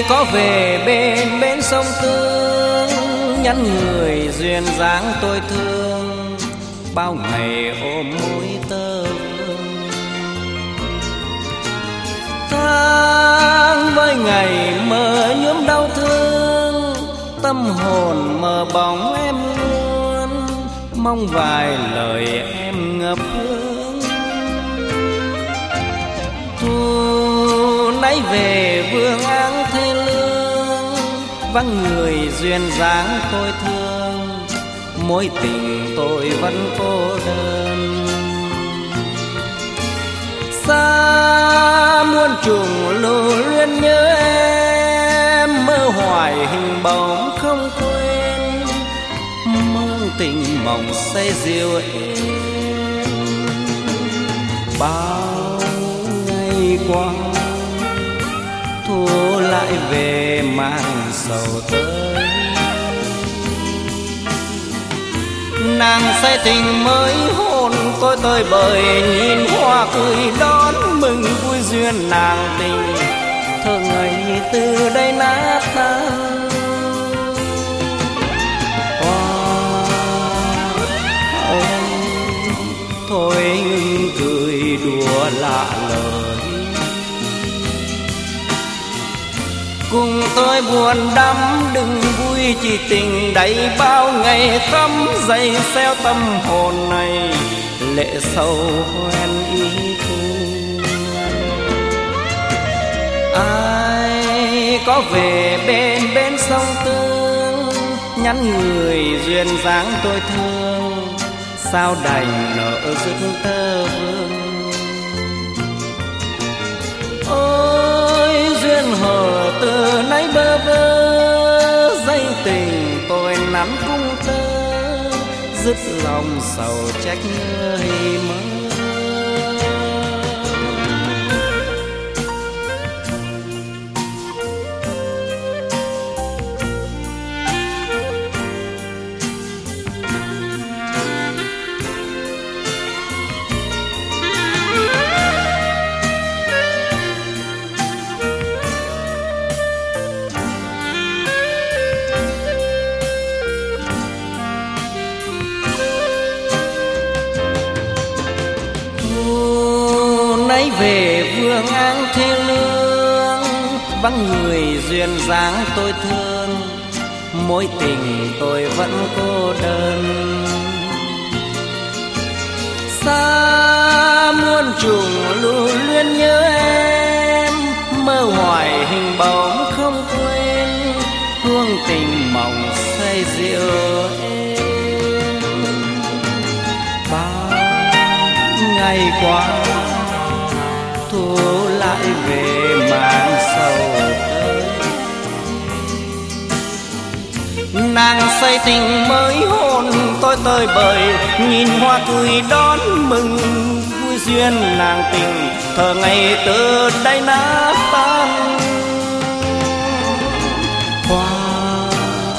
có về bên bến sông Tương, nhắn người duyên dáng tôi thương, bao ngày ôm mối tơ vương. Tháng với ngày mơ nhuốm đau thương, tâm hồn mờ bóng em luôn, mong vài lời em ngập hương. Thu nãy về vương áng thê lương, vắng người duyên dáng tôi thương, mối tình tôi vẫn cô đơn. Xa muôn trùng lưu luyến nhớ em, mơ hoài hình bóng không quên, mơ tình mộng say diều em. Bao ngày qua thu lại về mang sầu tới, nàng say tình mới hôn tôi tơi bời, nhìn hoa cười đón mừng vui duyên nàng tình, thơ ngày từ đây nát tan. Thôi ngừng cười đùa lạ lời, cùng tôi buồn đắm đừng vui chỉ tình đầy bao ngày thắm dày xeo tâm hồn này, lệ sầu hoen ý thương. Ai có về bên bến sông Tương, nhắn người duyên dáng tôi thương, sao đành nợ dứt tơ vương. Ôi duyên hờ từ nãy bơ vơ, dây tình tôi nắn cung tơ, dứt lòng sầu trách người mơ. Nãy về vương áng thê lương, vắng người duyên dáng tôi thương, mối tình tôi vẫn cô đơn. Xa muôn trùng lưu luyến nhớ em, mơ hoài hình bóng không quên, hương tình mộng say rượu em. Bao ngày qua thu lại về mang sầu tới, nàng say tình mới hôn tôi tơi bời, nhìn hoa cười đón mừng vui duyên nàng tình, thờ ngày từ đây nát tan. Hoa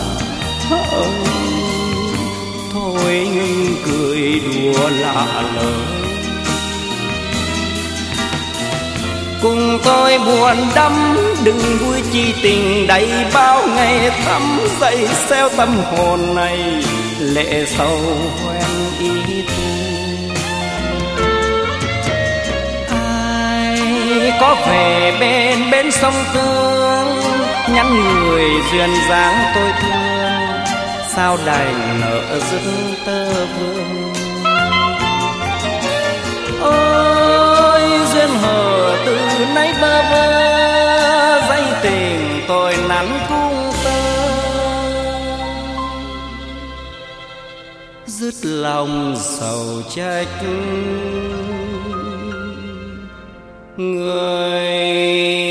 thôi ngừng cười đùa lạ lời, cùng tôi buồn đắm đừng vui chi tình đầy bao ngày thắm dậy xeo tâm hồn này, lệ sầu hoen ý thương. Ai có về bên bến sông Tương, nhắn người duyên dáng tôi thương, sao đành nợ dứt tơ vương. Ôi duyên hờ từ nãy bơ vơ, dây tình tôi nắn cung tơ, dứt lòng sầu trách người